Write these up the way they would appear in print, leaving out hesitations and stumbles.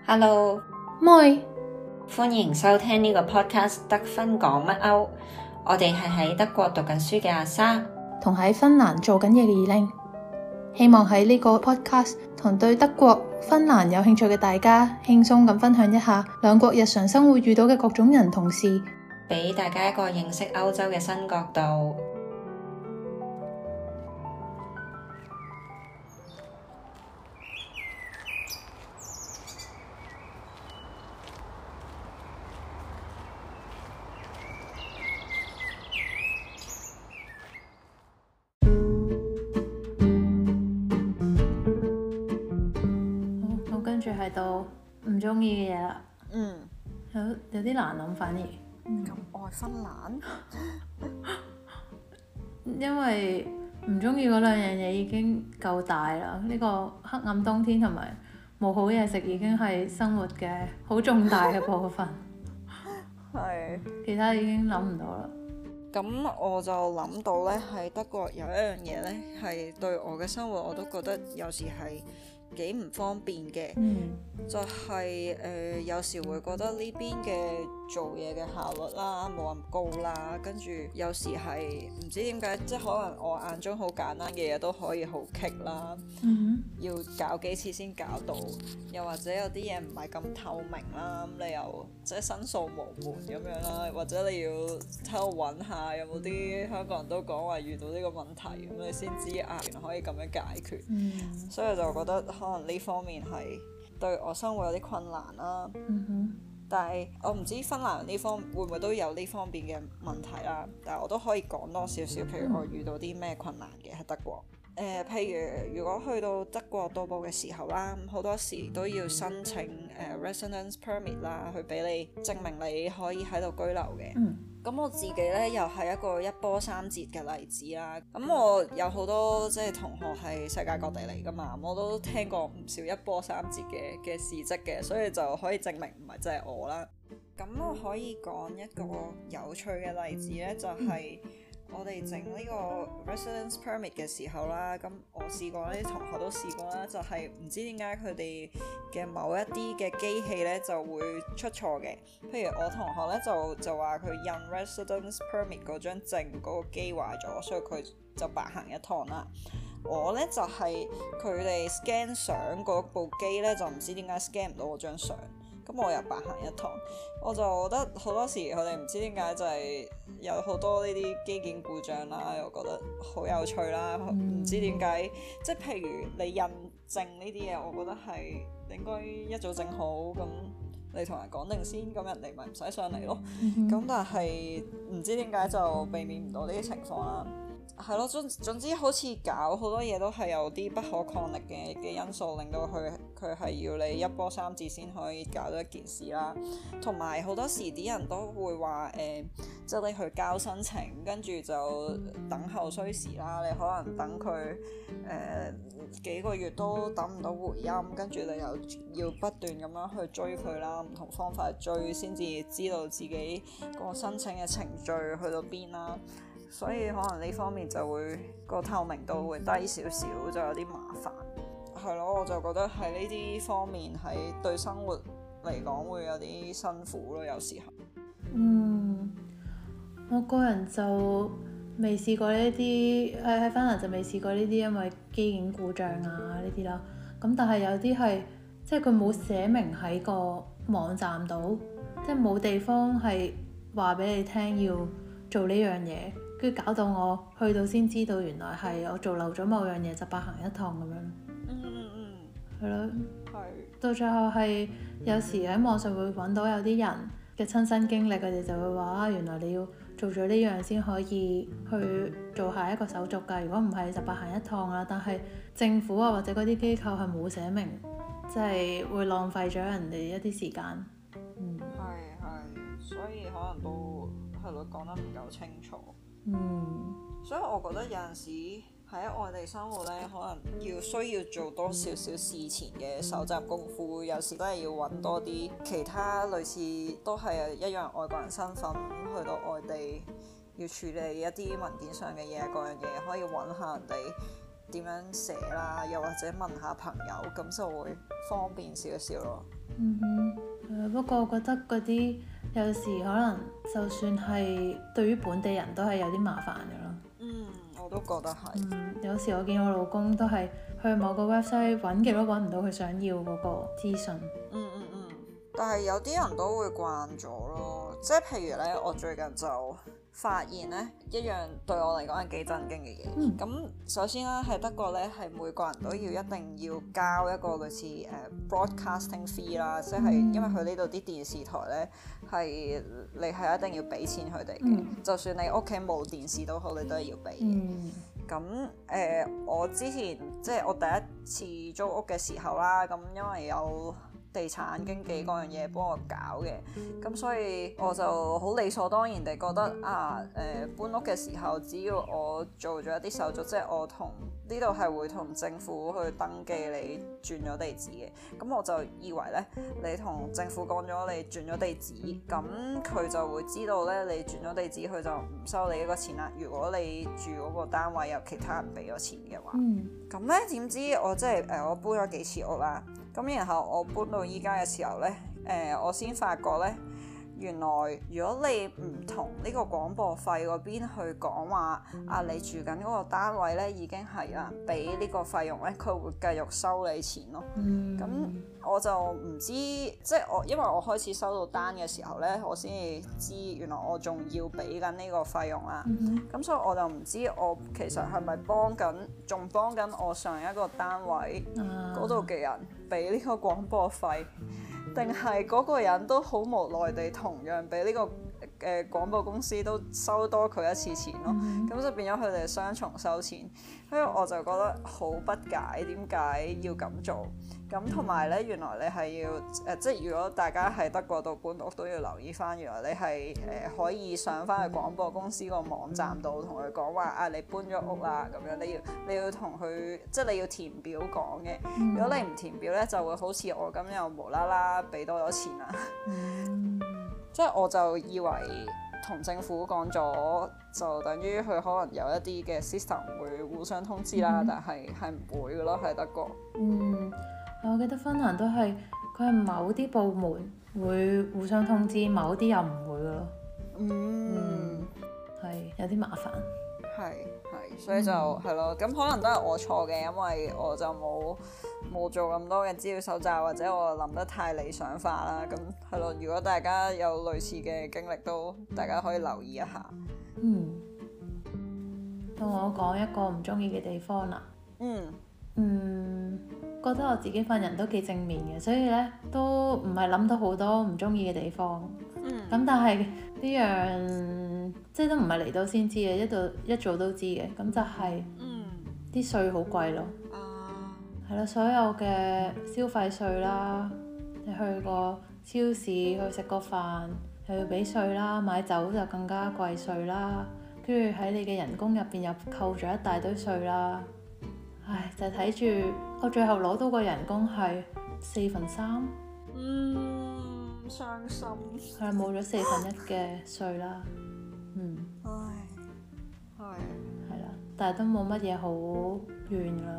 Hello， 妹， 歡迎收聽呢個 podcast 得分講乜歐。我哋係喺德國讀緊書嘅阿莎， 同喺芬蘭做緊嘢嘅二玲，希望喺呢個 podcast 同對德國、芬蘭有興趣嘅大家，輕鬆咁分享一下兩國日常生活遇到嘅各種人同事， 俾大家一個認識歐洲嘅新角度。 咁跟住係到唔中意嘅嘢啦，有啲難諗反而， 咁愛芬蘭， 因為唔中意嗰兩樣嘢已經夠大啦。呢個黑暗冬天同埋冇好嘢食已經係生活嘅好重大嘅部分， 係其他已經諗唔到啦。 咁我就諗到呢，喺德國有一樣嘢呢，係對我嘅生活我都覺得有時係幾唔方便嘅，就係有時會覺得呢邊嘅做嘢嘅效率啦冇咁高啦，跟住有時係唔知點解，即係可能我眼中好簡單嘅嘢都可以好棘啦，要搞幾次先搞到，又或者有啲嘢唔係咁透明啦，咁你又即係申訴無門咁樣啦，或者你要喺度揾下有冇啲香港人都講話遇到呢個問題，咁你先知啊原來可以咁樣解決，所以我就覺得可能呢方面係對我生活有啲困難啦。但係我唔知芬蘭呢方會唔會都有呢方面嘅問題啦，但係我都可以講多少少，譬如我遇到啲咩困難嘅喺德國。譬如如果去到德國到埗嘅時候啦，好多時都要申請residence permit 啦，去俾你證明你可以喺度居留嘅。咁我自己呢，又係一個一波三折嘅例子啦。咁我有好多即係同學係世界各地嚟㗎嘛，我都聽過唔少一波三折嘅事蹟嘅，所以就可以證明唔係真係我啦。咁我可以講一個有趣嘅例子呢，就係我哋整呢個 residence permit 嘅時候啦，咁我試過，啲同學都試過啦，就係唔知點解佢哋嘅某一啲嘅機器呢就會出錯嘅。譬如我同學呢就話佢印 residence permit 嗰張證嗰個機壞咗，所以佢就白行一趟啦。我呢就係佢哋 scan 相嗰部機呢，就唔知點解 scan 唔到我張相。咁我又白行一趟，我就覺得好多時佢哋唔知點解就係有好多呢啲機件故障啦，又覺得好有趣啦，唔知點解，即係譬如你印證呢啲嘢，我覺得係應該一早整好，咁你同人講定先，咁人哋咪唔使上嚟咯。咁但係唔知點解就避免唔到呢啲情況啦。係咯，總之好似搞好多嘢都係有啲不可抗力嘅因素，令到佢係要你一波三折先可以搞到一件事啦。同埋好多時啲人都會話即係你去交申請，跟住就等候需時啦。你可能等佢幾個月都等唔到回音，跟住你又要不斷咁樣去追佢啦，唔同方法去追先至知道自己個申請嘅程序去到邊啦。所以可能呢方面就會個透明度會低少少，就有啲麻煩。係咯，我就覺得喺呢啲方面喺對生活嚟講會有啲辛苦咯，有時候。 我個人就未試過呢啲，喺芬蘭就未試過呢啲，因為機件故障啊呢啲啦。咁但係有啲係即係佢冇寫明喺個網站度，即係冇地方係話俾你聽要做呢樣嘢。跟住搞到我去到先知道原來係我做漏咗某樣嘢，就白行一趟咁樣。係咯。到最後係有時喺網上會揾到有啲人嘅親身經歷，佢哋就會話原來你要做咗呢樣先可以去做下一個手續㗎，如果唔係就白行一趟啦。但係政府啊或者嗰啲機構係冇寫明，即係會浪費咗人哋一啲時間。 所以可能都係咯，講得唔夠清楚。所以我覺得有陣時喺外地生活呢，可能需要做多少少事前嘅搜集功夫，有時都係要揾多啲其他類似都係一樣外國人身份去到外地要處理一啲文件上嘅嘢，嗰樣嘢可以揾下人哋點樣寫啦，又或者問下朋友，咁就會方便少少咯。 不過我覺得嗰啲有時可能就算係對於本地人都係有啲麻煩嘅咯。 我都覺得係。 有時我見我老公都係去某個 website 揾極都揾唔到佢想要嗰個資訊。 但係有啲人都會慣咗咯，即係譬如咧，我最近就發現咧一樣對我嚟講係幾震驚嘅嘢。咁首先啦，喺德國咧係每個人都要一定要交一個類似broadcasting fee 啦，即係因為佢呢度啲電視台咧係你係一定要俾錢佢哋嘅，就算你屋企冇電視都好，你都係要俾嘅。咁我之前即係我第一次租屋嘅時候啦，咁因為有地產經紀嗰樣嘢幫我搞嘅，咁所以我就好理所當然地覺得搬屋嘅時候，只要我做咗一啲手續，即係我同呢度係會同政府去登記你轉咗地址嘅，咁我就以為咧你同政府講咗你轉咗地址，咁佢就會知道咧你轉咗地址，佢就唔收你一個錢啦。如果你住嗰個單位有其他人俾咗錢嘅話，咁咧點知我即係我搬咗幾次屋啦。咁然後我搬到依家嘅時候咧，我先發覺咧，原來如果你唔同呢個廣播費嗰邊去講話，你住緊嗰個單位咧已經係有人俾呢個費用咧，佢會繼續收你錢咯。咁我就唔知，即係因為我開始收到單嘅時候咧，我先至知原來我仲要俾緊呢個費用啦。咁所以我就唔知我其實係咪仲幫緊我上一個單位嗰度嘅人俾呢個廣播費，定係嗰個人都好無奈地同樣俾呢個廣播公司都收多佢一次錢咯。咁就變咗佢哋雙重收錢，所以我就覺得好不解點解要咁做。咁同埋咧，原來你係要即係如果大家喺德國度搬屋都要留意翻，原來你係可以上翻去廣播公司個網站度同佢講話你搬咗屋啦，咁樣你要同佢即係你要填表講嘅。如果你唔填表咧，就會好似我咁又無啦啦俾多咗錢啦。即係我就以為同政府講咗，就等於佢可能有一啲嘅 system 會互相通知啦，但係唔會嘅咯，喺德國。 我記得芬蘭都係，佢係某啲部門會互相通知，某啲又唔會嘅咯。係有啲麻煩。係，所以就係咯，咁可能都係我錯嘅，因為我就冇做咁多嘅資料搜集，或者我諗得太理想化啦。咁係咯，如果大家有類似嘅經歷，都大家可以留意一下。 到我講一個唔中意嘅地方啦。覺得我自己份人都幾正面嘅，所以咧都唔係諗到好多唔中意嘅地方。咁但係呢樣即係都唔係嚟到先知嘅，一早都知嘅。咁就係啲稅好貴咯。係咯，所有嘅消費稅啦，你去個超市去食個飯又要俾稅啦，買酒就更加貴稅啦，跟住喺你嘅人工入邊又扣咗一大堆稅啦。唉，就睇住我最後攞到個人工係3/4。 傷心。 係冇咗1/4嘅稅啦。係啦，但係都冇乜嘢好怨啦。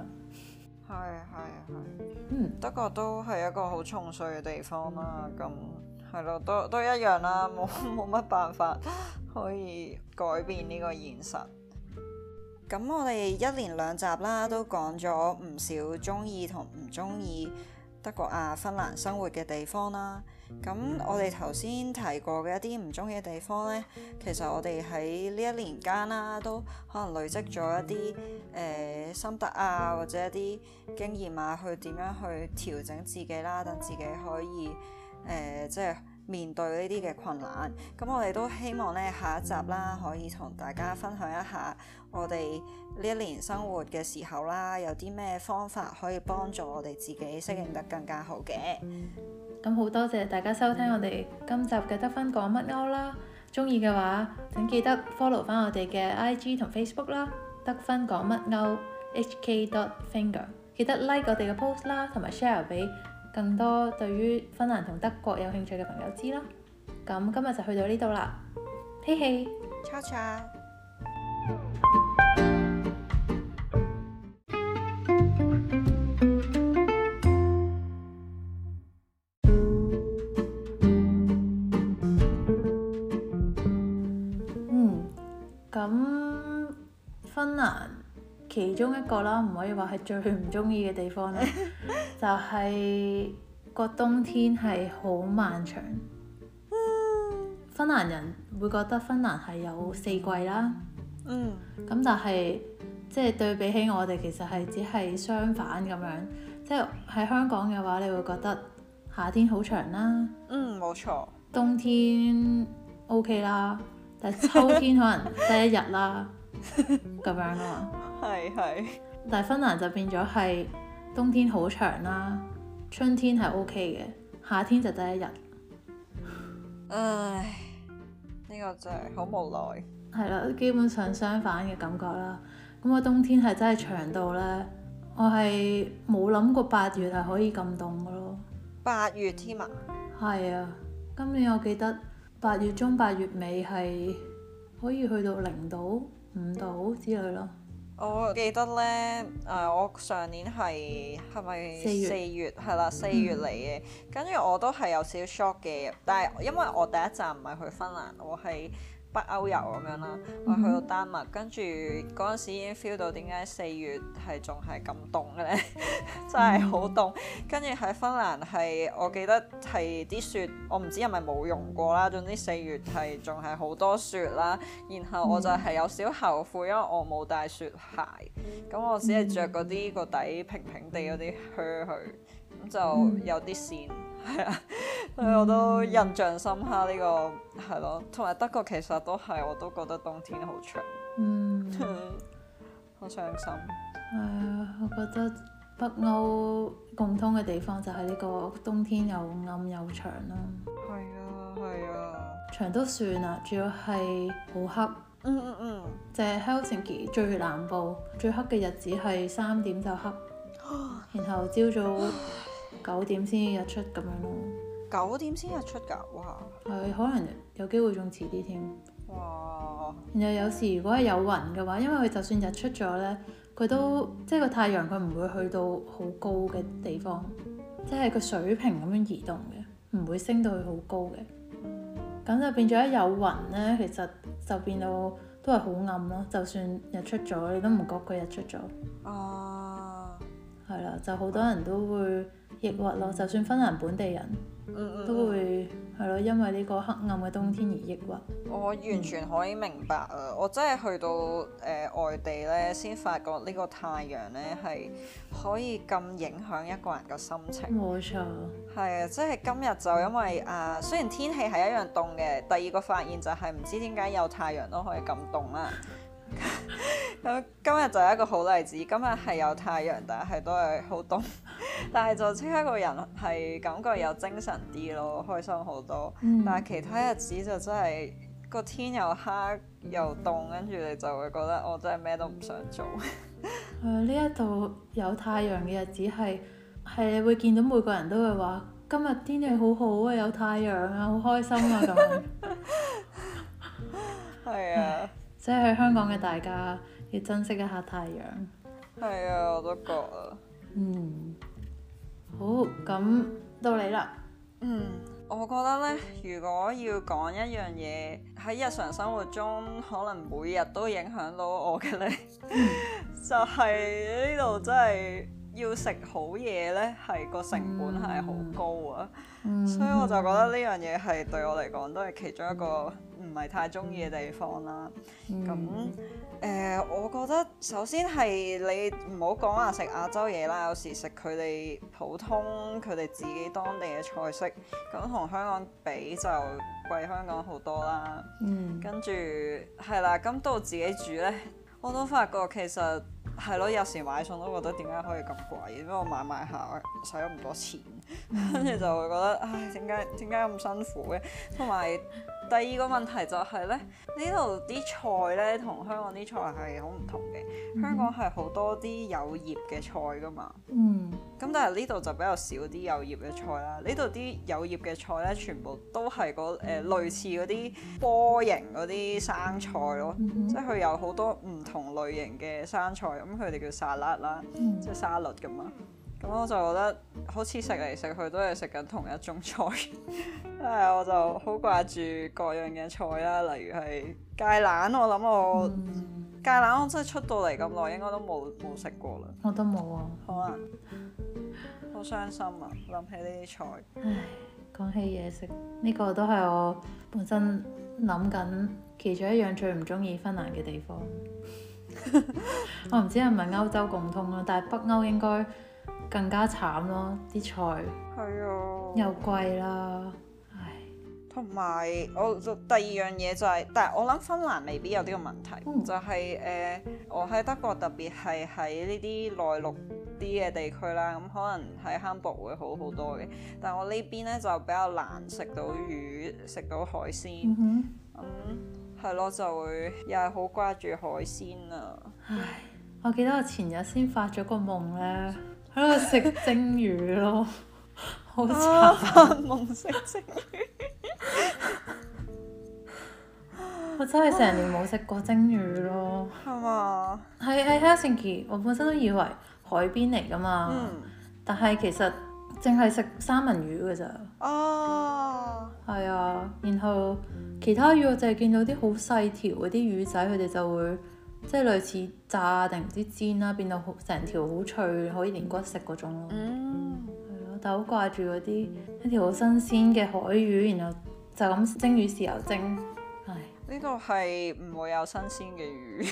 係。德國都係一個好重稅嘅地方啦，咁係咯，都一樣啦，冇乜辦法可以改變呢個現實。咁我哋1連2集啦，都講咗唔少中意同唔中意德國芬蘭生活嘅地方啦。咁我哋頭先提過嘅一啲唔中意嘅地方呢，其實我哋喺呢1年間啦，都可能累積咗一啲心得啊，或者一啲經驗啊，去點樣去調整自己啦，等自己可以即係面對呢啲嘅困難。咁我哋都希望呢下一集啦，可以同大家分享一下我哋呢1年生活嘅時候啦，有啲咩方法可以幫助我哋自己適應得更加好嘅。 咁好多謝大家收聽我哋今集嘅德芬講乜歐啦，中意嘅話請記得 follow 翻我哋嘅 IG 同 Facebook 啦，德芬講乜歐 hk.finger， 記得 like 我哋嘅 post 啦，同埋 share 俾更多對於芬蘭同德國有興趣嘅朋友知啦。咁今日就去到呢度啦，嘿嘿 ，ciao ciao。 中一個啦，唔可以話係最唔中意嘅地方咧，就係個冬天係好漫長。芬蘭人會覺得芬蘭係有4季啦，咁但係即係對比起我哋，其實係只係相反咁樣。即係喺香港嘅話，你會覺得夏天好長啦， 冇錯。 冬天 OK 啦，但係秋天可能得一日啦，咁樣啊嘛。 係。 但係芬蘭就變咗係冬天好長啦，春天係 OK 嘅，夏天就得一日。 唉，呢個真係好無奈。 係啦，基本上相反嘅感覺啦。咁個冬天係真係長到呢，我係冇諗過8月係可以咁凍嘅咯。 8月添啊？ 係啊，今年我記得8月中8月尾係可以去到0度、5度之類咯。 我記得呢，我上年係咪4月係啦，4月嚟嘅，跟住我都係有少少 shock 嘅，但係因為我第一站唔係去芬蘭，我係北歐遊咁樣啦，我去到丹麥，跟住嗰陣時已經 feel 到點解4月係仲係咁凍嘅咧，真係好凍。跟住喺芬蘭係，我記得係啲雪，我唔知係咪冇融過啦。總之4月係仲係好多雪啦。然後我就係有少後悔，因為我冇帶雪鞋，咁我只係着嗰啲個底平平地嗰啲靴去，咁就有啲跣。係啊，所以我都印象深刻呢個係咯，同埋德國其實都係，我都覺得冬天好長，好傷心。 係啊，我覺得北歐共通嘅地方就係呢個冬天又暗又長啦。 係啊， 長都算啦，主要係好黑。就係 Helsinki 最南部最黑嘅日子係3點就黑，然後朝早9點先日出咁樣咯。 9點先日出㗎？哇！ 係可能有機會仲遲啲添。 哇！ 然後有時如果係有雲嘅話，因為佢就算日出咗呢，佢都即係個太陽佢唔會去到好高嘅地方，即係個水平咁樣移動嘅，唔會升到去好高嘅。咁就變咗一有雲呢，其實就變到都係好暗咯。就算日出咗，你都唔覺佢日出咗。係啦，就好多人都會抑鬱咯。就算芬蘭本地人，都會係咯，因為呢個黑暗嘅冬天而抑鬱。 我完全可以明白啊！我真係去到外地咧，先發覺呢個太陽咧係可以咁影響一個人嘅心情。 冇錯。 係啊，即係今日就因為雖然天氣係一樣凍嘅，第二個發現就係唔知點解有太陽都可以咁凍啦。咁今日就係一個好例子，今日係有太陽，但係都係好凍，但係就即刻個人係感覺有精神啲咯，開心好多。但係其他日子就真係個天又黑又凍，跟住你就會覺得我真係咩都唔想做。 呢一度有太陽嘅日子係你會見到每個人都會話今日天氣好好啊，有太陽啊，好開心啊咁樣。係啊。即係喺香港嘅大家要珍惜一下太陽。 係啊，我都覺啊。 好，咁到你啦。 我覺得呢，如果要講一樣嘢喺日常生活中可能每日都影響到我嘅呢，就係呢度真係要食好嘢呢，係個成本係好高啊。所以我就覺得呢樣嘢係對我嚟講都係其中一個唔係太中意嘅地方啦。我覺得首先係你唔好講話食亞洲嘢啦，有時食佢哋普通佢哋自己當地嘅菜式，咁同香港比就貴香港好多啦。跟住係啦，咁到自己煮呢，我都發覺其實係咯，有時買餸都覺得點解可以咁貴，因為我買下使咗咁多錢，跟住就會覺得唉，點解咁辛苦嘅？同埋第二個問題就係咧，呢度啲菜咧同香港啲菜係好唔同嘅。香港係好多啲有葉嘅菜噶嘛，咁但係呢度就比較少啲有葉嘅菜啦。呢度啲有葉嘅菜咧，全部都係類似嗰啲波形嗰啲生菜咯，即係佢有好多唔同類型嘅生菜，咁佢哋叫沙律啦，即係沙律咁嘛。咁我就覺得好似食嚟食去都係食緊同一種菜，我就好掛住各樣嘅菜啦，例如係芥蘭，我諗我芥蘭我真係出到嚟咁耐，應該都冇食過啦。 我都冇啊， 可能好傷心啊！諗起呢啲菜。 唉，講起嘢食，呢個都係我本身諗緊其中一樣最唔中意芬蘭嘅地方。我唔知係咪歐洲共通咯，但係北歐應該更加慘咯，啲菜係啊， 又貴啦，唉。 同埋我第二樣嘢就係，但係我諗芬蘭未必有呢個問題，就係我喺德國特別係喺呢啲內陸啲嘅地區啦，咁可能喺漢堡會好好多嘅，但係我呢邊咧就比較難食到魚，食到海鮮，係咯，就會又係好掛住海鮮啊！ 唉，我記得我前日先發咗個夢咧，喺度食蒸魚咯，好慘！ 發夢食蒸魚， 我真係成年冇食過蒸魚咯。 係嘛？ 喺 Helsinki，我本身都以為海邊嚟㗎嘛，但係其實淨係食三文魚㗎咋。 哦， 係啊，然後其他魚我就係見到啲好細條嗰啲魚仔，佢哋就會即係類似炸定唔知煎啦，變到成條好脆，可以連骨食嗰種咯。係咯，但係好掛住嗰啲一條好新鮮嘅海魚，然後就咁蒸魚豉油蒸。唉， 呢度係唔會有新鮮嘅魚。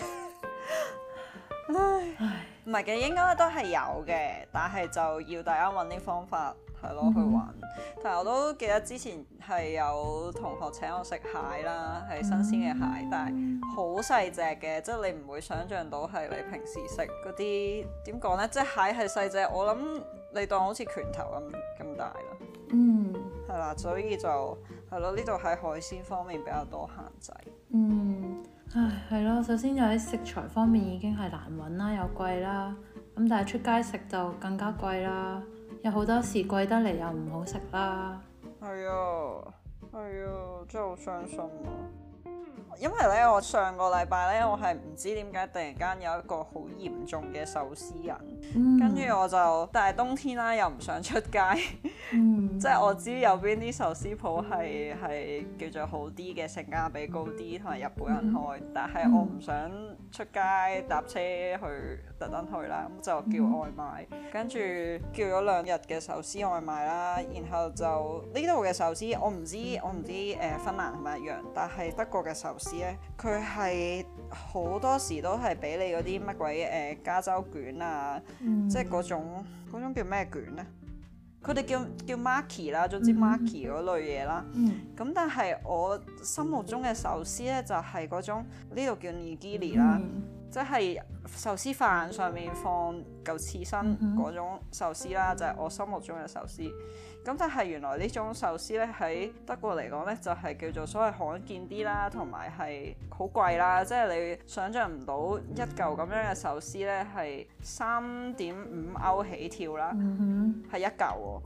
唉， 唔係嘅，應該都係有嘅，但係就要大家揾啲方法係咯去玩。但係我都記得之前係有同學請我食蟹啦，係新鮮嘅蟹，但係好細隻嘅，即係你唔會想像到係你平時食嗰啲點講呢？即係蟹係細隻，我諗你當好似拳頭咁大啦。係啦，所以就係咯，呢度喺海鮮方面比較多限制。 唉，係咯，首先又喺食材方面已經係難揾啦，又貴啦，咁但係出街食就更加貴啦，有好多時貴得嚟又唔好食啦。 係啊，真係好傷心啊！因為咧，我上個禮拜咧，我係唔知點解突然間有一個好嚴重嘅壽司癮，跟住我就，但係冬天啦，又唔想出街，即係我知有邊啲壽司鋪係叫做好啲嘅，性價比高啲，同埋日本人開，但係我唔想出街搭車去特登去啦，咁就叫外賣，跟住叫咗2日嘅壽司外賣啦，然後就呢度嘅壽司我唔知芬蘭係咪一樣，但係德國嘅壽司咧，佢係好多時都係俾你嗰啲乜鬼加州卷啊，即係嗰種叫咩卷呢？佢哋叫 maki 啦，總之 maki 嗰類嘢啦。咁但係我心目中嘅壽司咧，就係嗰種呢度叫 nigiri 啦，即係壽司飯上面放嚿刺身嗰種壽司啦，就係我心目中嘅壽司。咁但係原來呢種壽司咧喺德國嚟講咧，就係叫做所謂罕見啲啦，同埋係好貴啦，即係你想像唔到一嚿咁樣嘅壽司咧係3.5歐起跳啦，係一嚿喎。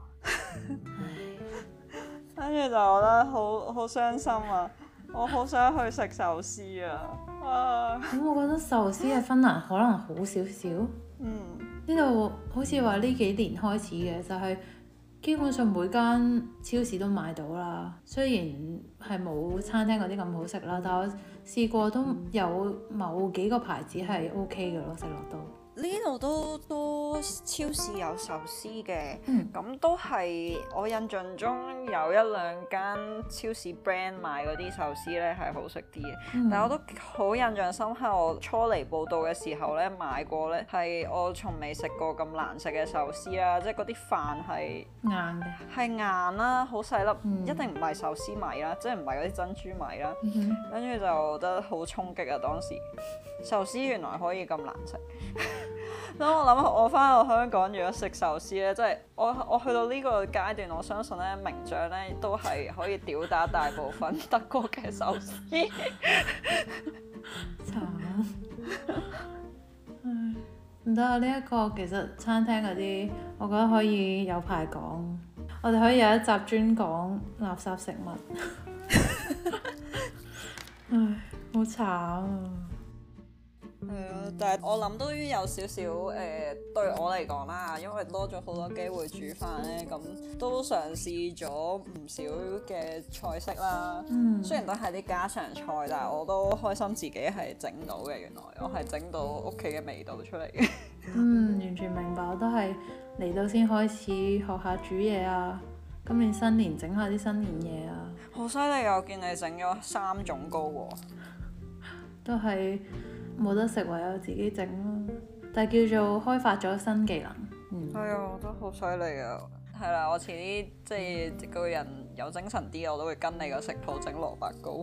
跟住就覺得好傷心啊！我好想去食壽司啊！ 咁我覺得壽司喺芬蘭可能好少少。呢度好似話呢幾年開始嘅，就係基本上每間超市都買到啦。雖然係冇餐廳嗰啲咁好食啦，但我試過都有某幾個牌子係 OK 嘅咯，食落都。 呢度都多超市有壽司嘅，咁都係我印象中有1-2間超市 brand 賣嗰啲壽司咧係好食啲嘅，但係我都好印象深刻，我初嚟報道嘅時候咧買過咧係我從未食過咁難食嘅壽司啦，即係嗰啲飯係硬嘅， 係硬啦，好細粒，一定唔係壽司米啦，即係唔係嗰啲珍珠米啦，跟住就覺得好衝擊啊！當時壽司原來可以咁難食。當我諗我翻到香港，如果食壽司咧，即係我去到呢個階段，我相信咧名將咧都係可以吊打大部分德國嘅壽司。 慘，唔得啊！呢一個其實餐廳嗰啲，我覺得可以有排講。我哋可以有一集專講垃圾食物。唉，好慘啊！ 係啊，但係我諗都有少少對我嚟講啦，因為多咗好多機會煮飯咧，咁都嘗試咗唔少嘅菜式啦。雖然都係啲家常菜，但係我都開心自己係整到嘅。原來我係整到屋企嘅味道出嚟嘅。 完全明白，我都係嚟到先開始學下煮嘢啊。今年新年整下啲新年嘢啊！ 好犀利啊！我見你整咗3種糕喎。 都係冇得食，唯有自己整咯。但係叫做開發咗新技能。 係啊，我都好犀利啊！係啦，我遲啲即係個人有精神啲，我都會跟你個食譜整蘿蔔糕。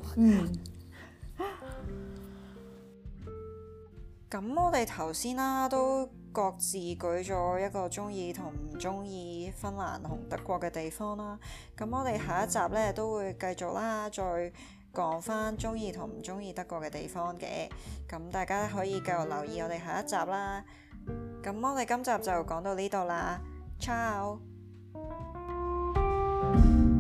咁我哋頭先啦，都各自舉咗一個中意同唔中意芬蘭同德國嘅地方啦。咁我哋下一集呢，都會繼續啦，再講翻中意同唔中意德國嘅地方嘅。咁大家可以繼續留意我哋下一集啦。咁我哋今集就講到呢度啦，Ciao。